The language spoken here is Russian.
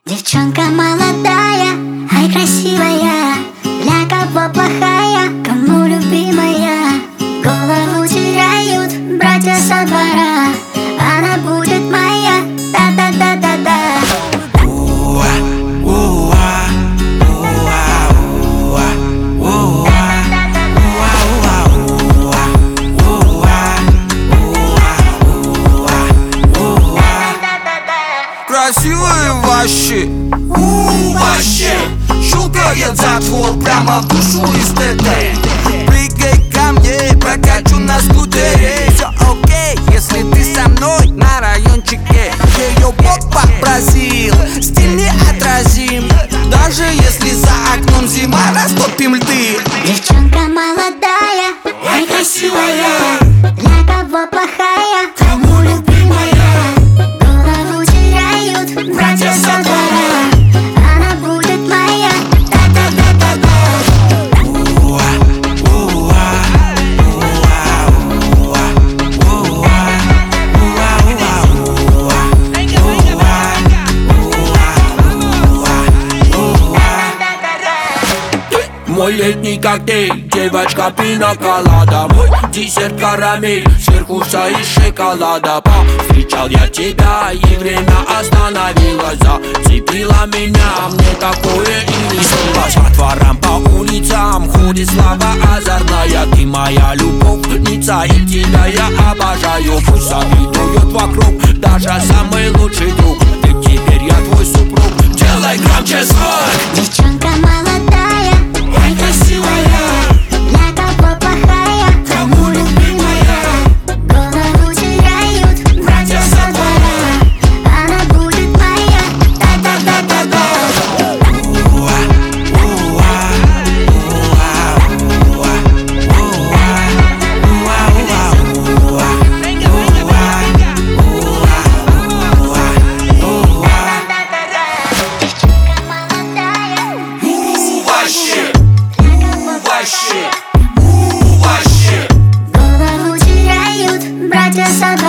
Девчонка молодая, ай красивая, для кого плохая, кому любимая. Голову теряют братья со двора, она будет моя, да-да-да-да-да. Красивые вообще, вообще щелкает затвор прямо в душу из ТТ. Прыгай ко мне, прокачу на скутере. Все окей, если ты со мной на райончике. Ее бог попросил, стиль неотразим. Даже если за окном зима, растопим льды. Девчонка молодая, ай красивая, для кого плохая, кому любимая. Голову теряют братья со двора, она будет моя, да-да-да-да-да. Мой летний коктейль, девочка пина-колада. Мой десерт карамель, сверху вся из шоколада. Повстречал я тебя, и время остановилось. Зацепила меня, мне такое и не снилось. По дворам, по улицам ходит слава озорная. Ты моя любовница, и тебя я обожаю. Пусть завидуют вокруг, даже самый лучший друг. Ты теперь я твой супруг, делай громче звук. Девчонка молодая, ай красивая, для кого плохая, кому любимая. Голову теряют братья со двора, она будет моя, да-да-да-да-да. Вообще, вообще. Голову теряют братья со двора.